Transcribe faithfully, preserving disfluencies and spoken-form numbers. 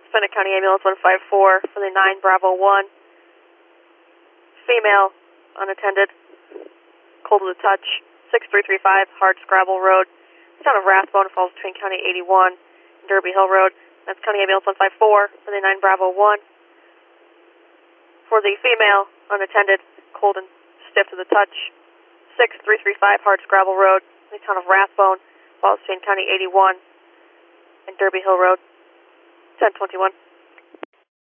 Fennec County Ambulance one five four for the nine Bravo one. Female, unattended, cold to the touch, six three three five Hard Scrabble Road. Town of Rathbone falls between County eighty-one and Derby Hill Road. That's County Ambulance one five four for the nine Bravo one. For the female, unattended, cold and stiff to the touch, six three three five Hard Scrabble Road. The town of Rathbone falls between County eighty-one and Derby Hill Road. ten twenty-one.